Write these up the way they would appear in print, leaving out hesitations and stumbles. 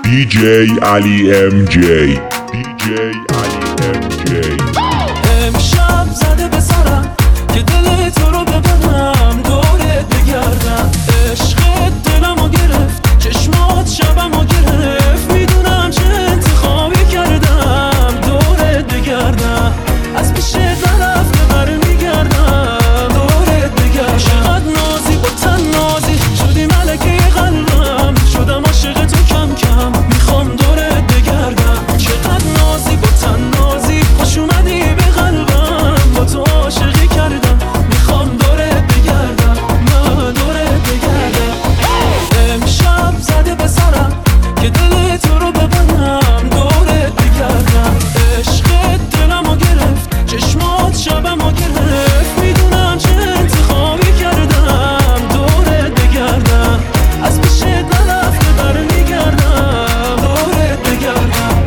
DJ Ali MJ DJ Ali MJ امشب زده به سرم که دل تو رو ببرم دورت بگردم. عشقت دلمو گرفت، چشمات شبمو گرفت. میدونم چه انتخابی کردم دورت بگردم. از پیش نرفته برمیگردم دورت بگردم. چقدر نازی با تن نازی شدی ملکه قلبم. شدم عاشق تو کم کم میخوام دورت بگردم. چقدر نازی با تن نازی خوش اومدی به قلبم. با تو عاشقی کردم میخوام دورت بگردم. من دورت بگردم. امشب زده به سرم که دل تو رو ببرم دورت بگردم. عشقت دلمو گرفت، چشمات شبمو گرفت. میدونم چه انتخابی کردم دورت بگردم. از پیشت نرفته برمیگردم دورت بگردم.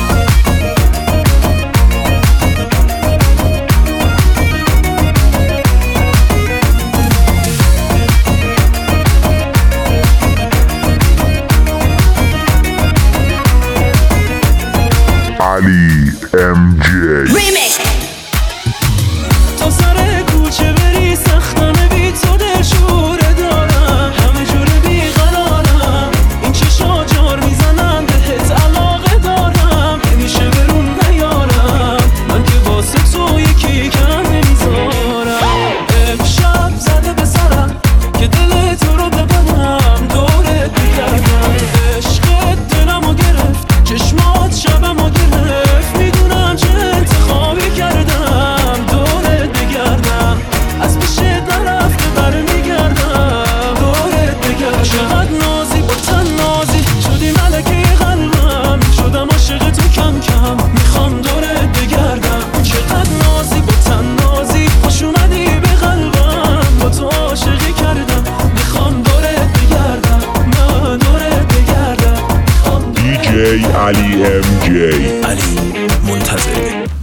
Ali MJ تا سر کوچه بری سختمه بی تو دلشوره دارم. همه جوره بیقرارم، این چشا جار میزنن بهت علاقه دارم. نمیشه برون نیارم، من که واسه تو یکی کم نمیذارم. امشب زده به سرم که دل تو رو ببرم دورت بگردم. عشقت دلمو گرفت، چشمات شبمو گرفت. میدونم چه انتخابی کردم دورت بگردم. از پیشت نرفته برمیگردم دورت بگردم. چقدر نازی با تن نازی شدی ملکه قلبم. شدم عاشق تو کم کم میخوام دورت بگردم. چقدر نازی با تن نازی خوش اومدی به قلبم. با تو عاشقی کردم میخوام دورت بگردم. من دورت بگردم. DJ Ali MJ علی منتظر